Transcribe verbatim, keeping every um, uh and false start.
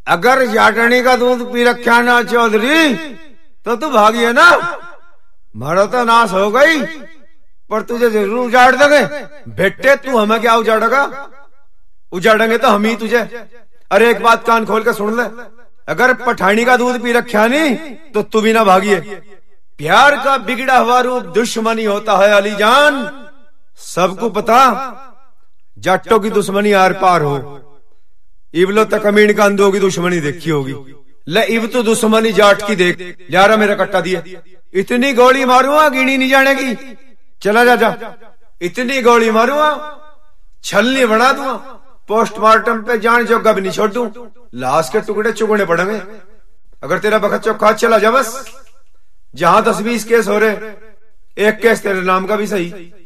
अगर जाटनी का दूध पी रखा ना चौधरी तो तू भागी है ना, मारा तो नाश हो गई, पर तुझे जरूर उजाड़ देंगे। बेटे तू हमें क्या उजाड़ेगा, उजाड़ेंगे तो हम ही तुझे। अरे एक बात कान खोल के सुन ले, अगर पठानी का दूध पी रखा नहीं तो तू भी ना भागिए। प्यार का बिगड़ा हुआ रूप दुश्मनी होता है अली जान, सबको पता जाटों की दुश्मनी आर पार हो। इबलो तक अमीन का अंधों की दुश्मनी देखी होगी, ले इब तो दुश्मनी जाट की देख। यारा मेरा कट्टा दिए, इतनी गोली मारूंगा गिनी नहीं जानेगी। चला जा जा, इतनी गोली मारूंगा छलनी बना दूंगा, पोस्टमार्टम पे जान जो गब नहीं छोड़ दूं, लाश के टुकड़े चुगने पड़ेंगे। अगर तेरा बखत चौखा चला जा बस, जहां दस बीस केस हो रहे एक केस तेरे नाम का भी सही।